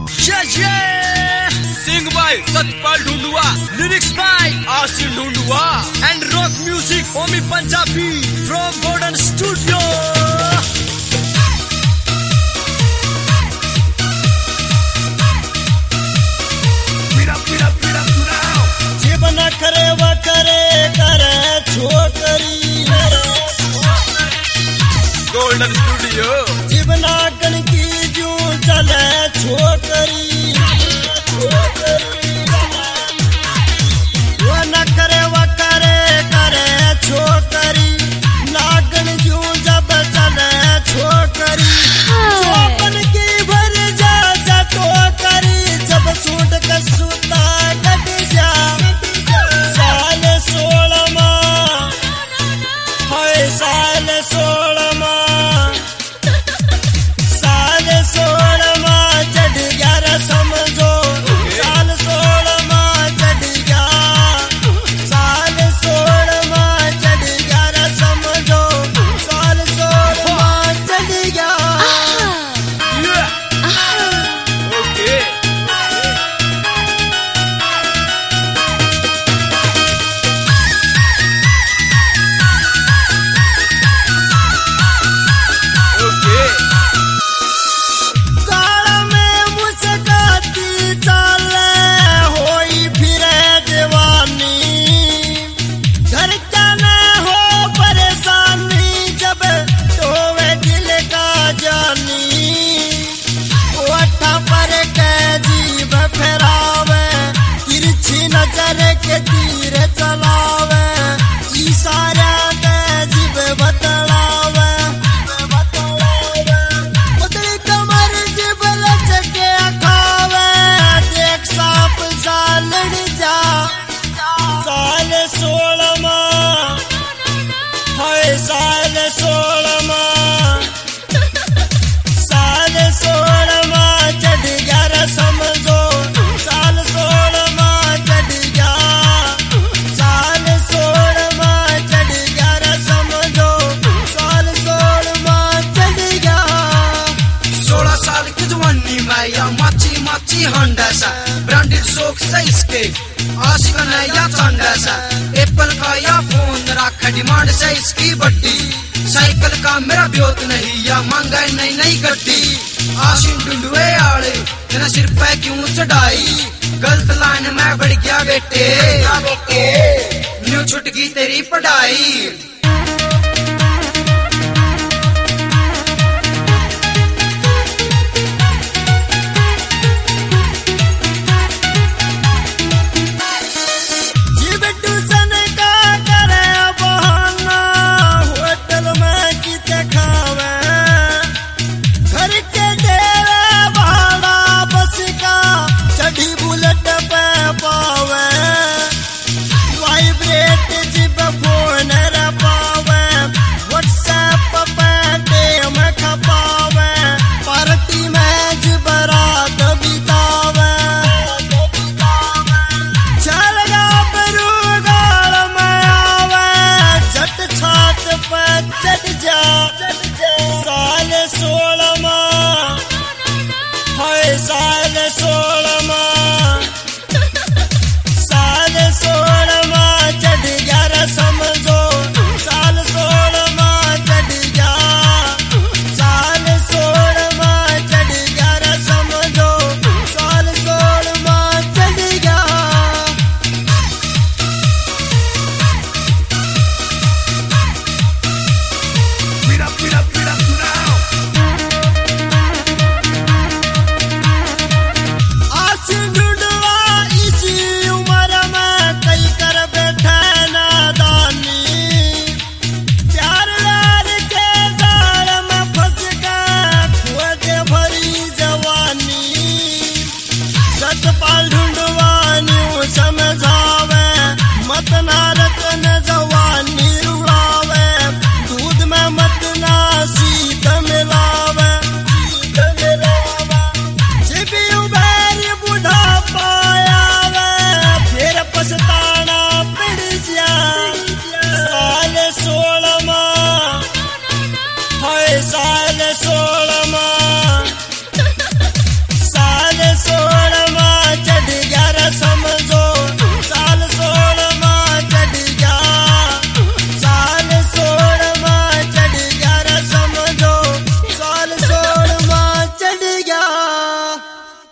Sing by Satpal Dhundua, lyrics by Asim Dhundua, and rock music Omi Punjabi from Golden Studio. जीवन करे व करे करे छोकरी Golden Studio. जीवना गण की जू चले छोकरी वो न करे व करे करे छोकरी नागन जू जब चले छोकरी चौपन की भर जा टोकरी जब सूट का सूता कट जा साल 16 हाय साल 16 साल 16 चढ़ गया रे समझो साल 16 चढ़ गया साल 16 चढ़ गया रे समझो साल 16 चढ़ गया Okay. Okay. काला में मुस्काती चाले होई फिरे दीवानी घर जाना हो परेशानी जब टोवे दिल का जानी ओठा पर के जीव फेरावे तिरछी नजर के तीर चलावे इशारा के जीव बतलावे उतरी कमर जीव लचके खावे देख साफ सालड़ जा साल 16 हाय साल 16 साल 16 चढ़ गया रे समझो साल 16 चढ़ गया साल 16 चढ़ गया रे समझो साल 16 चढ़ गया 16 साल की जवानी में या माची माची हंडा सा ब्रांडेड शौक से इसके आशिक है या चंडा सा एप्पल का या फोन रखा डिमांड से इसकी बड्डी साइकिल का मेरा ब्योत नहीं या मांगा नहीं नई गड्डी आशिम ढूंढुए आले तेरा सिर पे क्यों चढ़ाई गलत लाइन में बढ़ गया बेटे न्यू छुट गई तेरी पढ़ाई